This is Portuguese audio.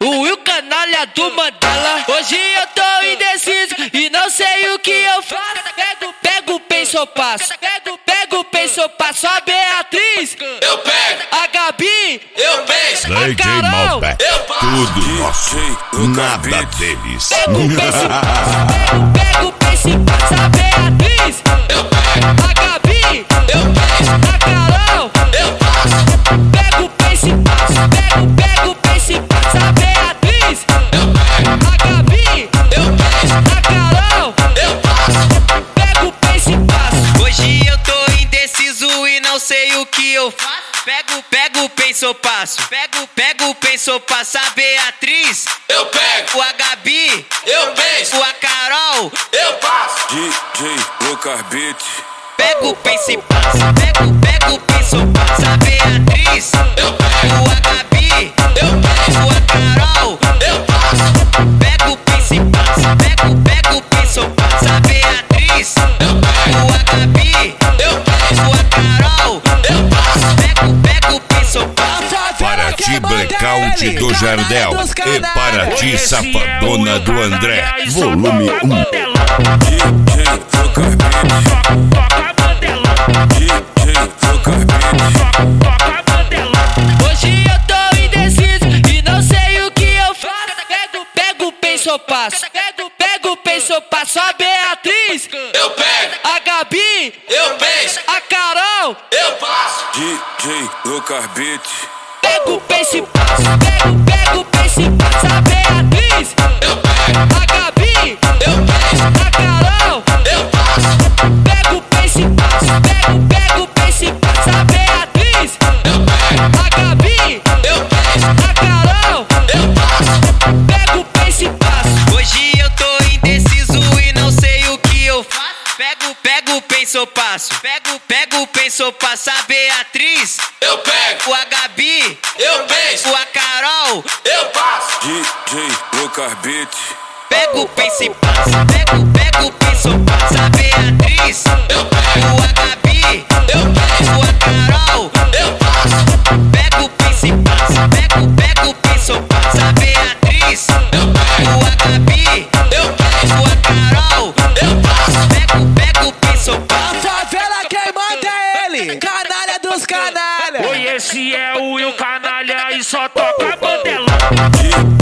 o Will Canalha do Mandela. Hoje eu tô indeciso e não sei o que eu faço. Pego, penso, eu passo. Pego, penso, eu passo. A Beatriz, eu pego. A Gabi, eu penso. A Carol, eu passo. Tudo nosso, nada deles. Pego, penso, pego, penso, e passo. A Beatriz, eu pego. A Gabi, eu penso. A Carol, eu passo. pego, penso, e passo. Pego, penso, e passo. A Beatriz, eu pego. A Gabi, eu penso. A Carol, eu passo. pego, penso, e passo. Hoje eu tô indeciso e não sei o que eu faço. Pego, penso, eu passo. Pego, penso, eu passo. A Beatriz, eu pego. a Gabi, eu penso. a Carol, eu passo. DJ Lucas Beats. pego, penso e passo. Pego, penso, eu passo. A Beatriz, eu pego. a Gabi, eu penso. a Carol, eu passo. pego, penso e passo. Pego, penso, eu passo. A Beatriz, eu pego. a Gabi, eu penso. a Carol, eu passo. pego, penso, eu passo. Para ti, Blackout do Jardel. E para ti, Safadona do André. Volume 1. DJ Lucas Beats. DJ Lucas Beats. Hoje eu tô indeciso e não sei o que eu faço. Pego, penso, eu passo. Pego, penso, eu passo. A Beatriz, eu pego. A Gabi, eu penso. A Carol, eu passo. DJ Lucas Beats. pego, penso, e passo. Pego, penso, e passo. A Beatriz, eu pego. A Gabi, eu penso. A Carol, eu passo. pego, penso, e passo. Pego, penso, e passo. A Beatriz, eu pego. A Gabi, eu penso. A Carol, eu passo. pego, penso, e passo. Hoje eu tô indeciso e não sei o que eu faço. Pego, penso, eu passo. Pego, penso, eu passo. A Beatriz, eu pego. a Gabi, eu penso. a Carol, eu passo. DJ Lucas Beats. pego, penso e passo. Pego, penso, eu passo. A Beatriz, eu pego. a Gabi, eu penso. a Carol, eu passo. pego, penso e passo. Pego, penso, eu passo. A Beatriz, eu pego. a Gabi, eu penso. a Carol, eu passo. pego, penso, eu passo. Favela quem manda é ele, canalha dos canalha. Oi, esse é o Will Canalha e só toca Mandela.